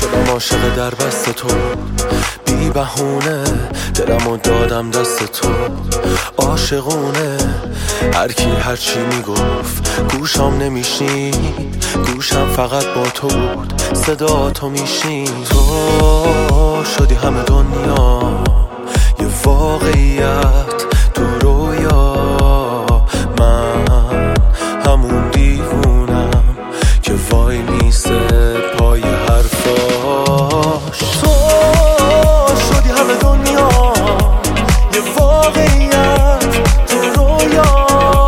شدم عاشق در بست تو، بی بهونه دلمو دادم دست تو. عاشقونه هر کی هر چی میگفت گوشم نمیشنید، گوشم فقط با تو بود، صدا تو میشنید. تو شدی همه دنیا یه واقعیت تو رویا، من همون دیوونم که وای میسته پای حرفاش. تو شدی همه دنیا یه واقعیت تو رویا،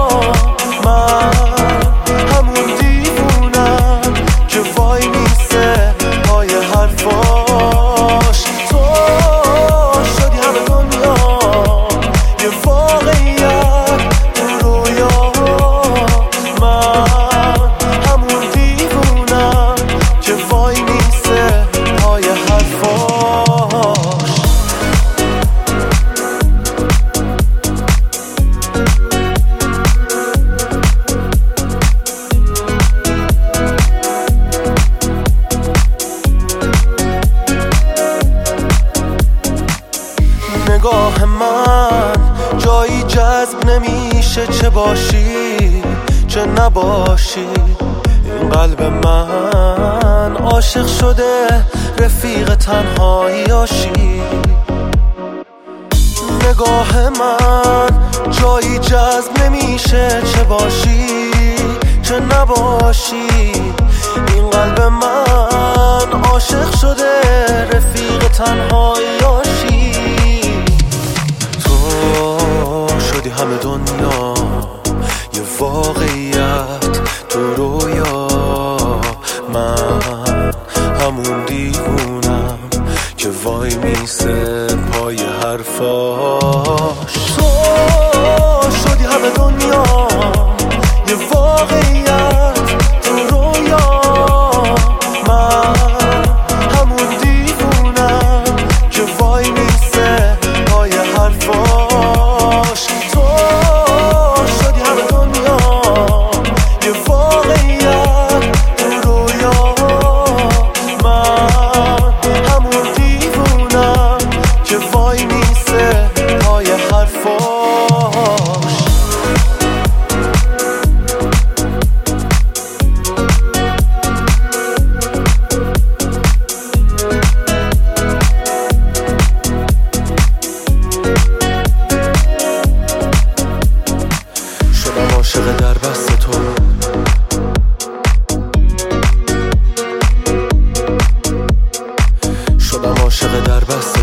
من همون دیوونم که وای میسته پای حرفاش. تو شدی همه دنیا یه واقعیت تو رویا، من همون دیوونم که وای میسته پای حرفاش. نگاه من جایی جذب نمیشه، چه باشی چه نباشی. این قلب من عاشق شده رفیق تنهاییاشی. نگاه من جایی جذب نمیشه، چه باشی چه نباشی. این قلب من عاشق شده رفیق تنهاییاشی. شدی همه دنیا یه واقعیت تو رویا، من همون دیوونم که وای میسته پای حرفاش. تو شدی همه دنیا یه واقعیت تو رویا، من همون دیوونم که وای میسته پای حرفاش. عاشق در بست تو، شدم عاشق در بست